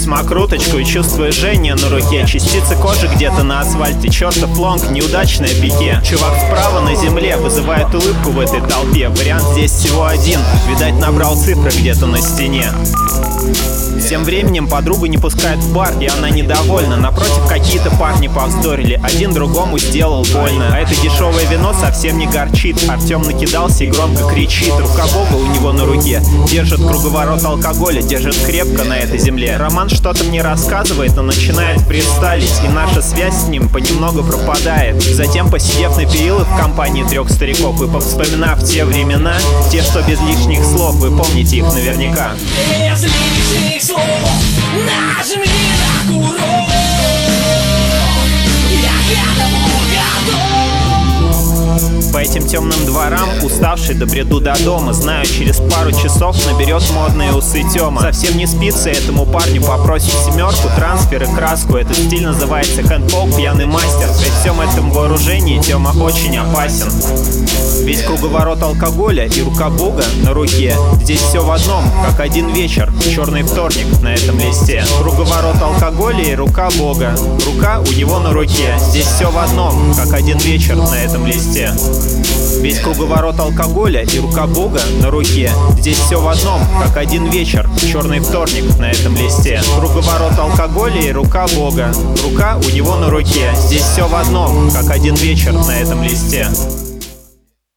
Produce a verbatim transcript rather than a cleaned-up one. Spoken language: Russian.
самокруточку и чувствую жжение на руке. Частицы кожи где-то на асфальте, чертов лонг, неудачное пике. Чувак справа на земле вызывает улыбку в этой толпе. Вариант здесь всего один, видать набрал цифры где-то на стене. Тем временем подругу не пускают в бар, и она недовольна. Напротив, какие-то парни повздорили, один другому сделал больно. А это дешевое вино совсем не горчит. Артем накидался и громко кричит. Рука Бога у него на руке, держит круговорот алкоголя, держит крепко на этой земле. Роман что-то мне рассказывает, но начинает фристайлить, и наша связь с ним понемногу пропадает. Затем, посидев на перилах в компании трех стариков и повспоминав те времена, те, что без лишних слов, вы помните их наверняка. Без лишних слов нажми на курок. Я к этому готов. По этим темным дворам, уставший, добреду до дома. Знаю, через пару часов наберет модные усы Тёма. Совсем не спится этому парню попросить семерку, трансфер и краску. Этот стиль называется хэндпол, пьяный мастер. При всем этом вооружении Тёма очень опасен. Весь круговорот алкоголя и рука Бога на руке. Здесь все в одном, как один вечер, черный вторник на этом листе. Круговорот алкоголя и рука Бога. Рука у него на руке. Здесь все в одном, как один вечер на этом листе. Весь круговорот алкоголя и рука Бога на руке. Здесь все в одном, как один вечер, черный вторник на этом листе. Круговорот алкоголя и рука Бога. Рука у него на руке. Здесь все в одном, как один вечер на этом листе.